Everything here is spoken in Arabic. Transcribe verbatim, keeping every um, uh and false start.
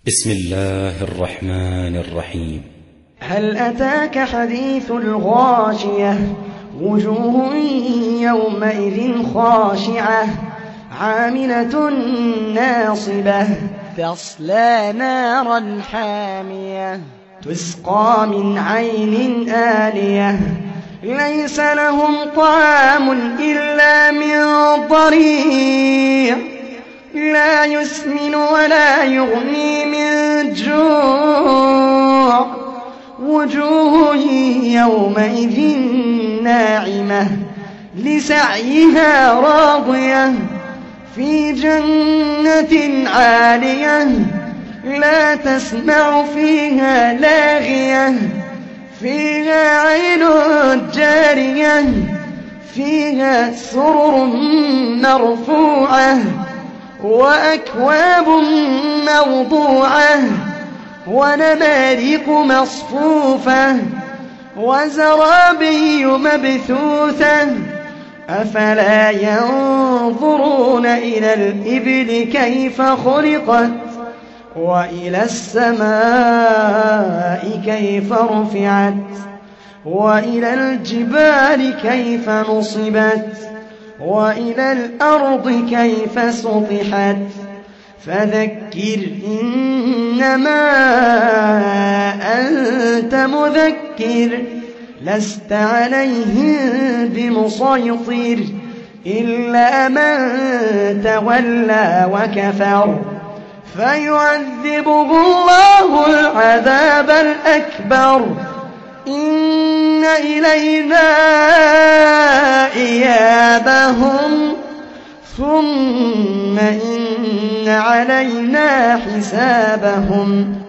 بسم الله الرحمن الرحيم. هل أتاك حديث الغاشية وجوه يومئذ خاشعة عاملة ناصبة تصلى نارا حامية تسقى من عين آنية ليس لهم طعام إلا من ضريع لا يسمن ولا يغني من جوع وجوه يومئذ ناعمة لسعيها راضية في جنة عالية لا تسمع فيها لاغية فيها عين جارية فيها سرر مرفوعة وأكواب موضوعة ونمارق مصفوفة وزرابي مبثوثة أفلا ينظرون إلى الإبل كيف خلقت وإلى السماء كيف رفعت وإلى الجبال كيف نصبت وإلى الأرض كيف سطحت فذكر إنما أنت مذكر لست عليهم بمسيطر إلا من تولى وكفر فيعذبه الله العذاب الأكبر إن إلينا إيابهم ثم إن علينا حسابهم.